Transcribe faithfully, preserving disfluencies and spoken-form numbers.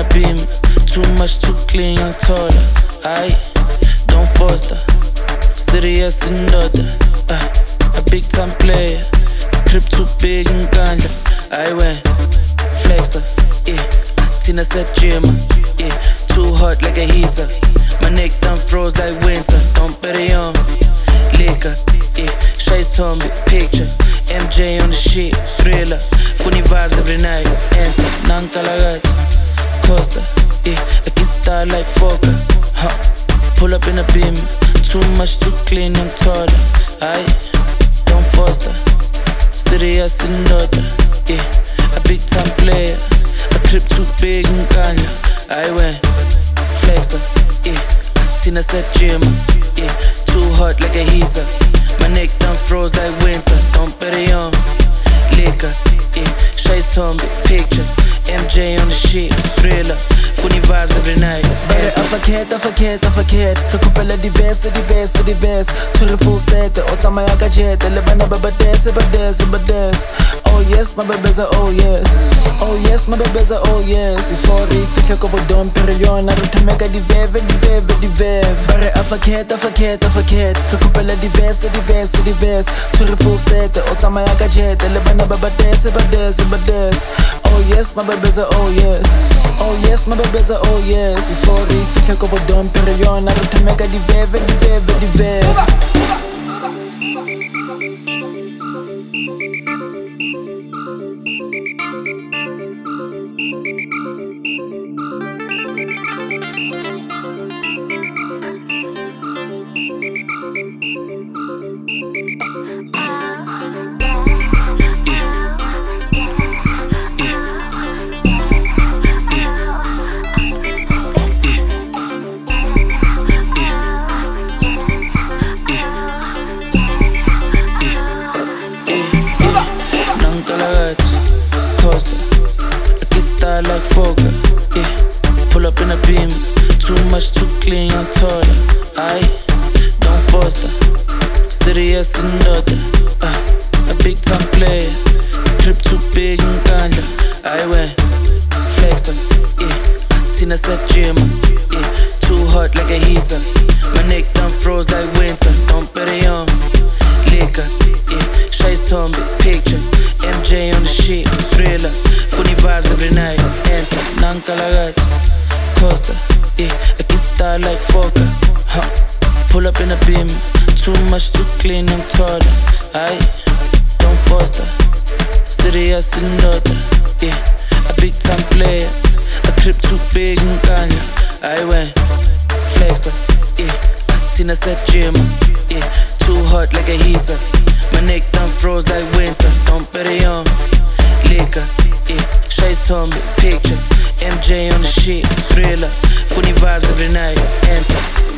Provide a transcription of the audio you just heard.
a beam. Too much, too clean, young taller. Aye, don't foster. Serious and other. Uh, a big time player. Crib too big and ganja. I went flexer. Yeah, Tina said gym. Yeah, too hot like a heater. My neck done froze like winter. Don't bet it on liquor. Yeah, Shay's told me picture. M J on the shit, thriller. Funny vibes every night. Enter, Nankalagata, Costa. Yeah, I can start like Fokker. Huh. Pull up in a beam. Too much, too clean, I'm taller. Aye, don't foster. Serious and other. Yeah, a big time player. A crib too big and ganja. I went flexer. Yeah, Tina said gym. Yeah, too hot like a heater. My neck done froze like winter. Don't bet it on liquor. Yeah, Shay's told me picture. M J on the shit, thriller. Funny vibes every night. Bare afakhet, afakhet, afakhet. Re kopela diverse, diverse, diverse. Tshwere full set, o tsamaya ka jet. Le bana ba ba dance, ba dance, ba dance. Oh yes, my bebeza, oh yes. Oh yes, my bebeza, oh yes. Ifori fihle ko bodom pero yona re thameka diveve, diveve, diveve. Bare afakhet, afakhet, afakhet. Re kopela diverse, diverse, diverse. Tshwere full set, o tsamaya ka jet. Le bana ba ba dance, ba dance, ba dance. Oh yes, my bebeza, oh yes. Oh yes, my bebeza, oh yes. Ifori fihle ko bodom pero yona re thameka diveve, diveve, diveve. Like Fokker, yeah. Pull up in a beam. Too much, too clean, young taller. Aye, don't foster. Serious and other. Uh, a big time player. Crib too big and ganja. I went flexer. Yeah, Tina said gym. Yeah, too hot like a heater. My neck done froze like winter. Don't bet it on liquor. Yeah, Shay's told me picture. M J on the shit, thriller. Funny vibes every night. Enter, Nankalagata, Costa. Yeah, I can start like Fokker. Huh. Pull up in a beam. Too much, too clean, I'm taller. Aye, don't foster. Serious and other. Yeah, a big time player. A crib too big and ganja. I went flexer. Yeah, Tina said gym. Yeah, too hot like a heater. My neck done froze like winter. Don't bet it on liquor. Yeah, Shay's told me picture. M J on the shit, thriller. Funny vibes every night. Enter.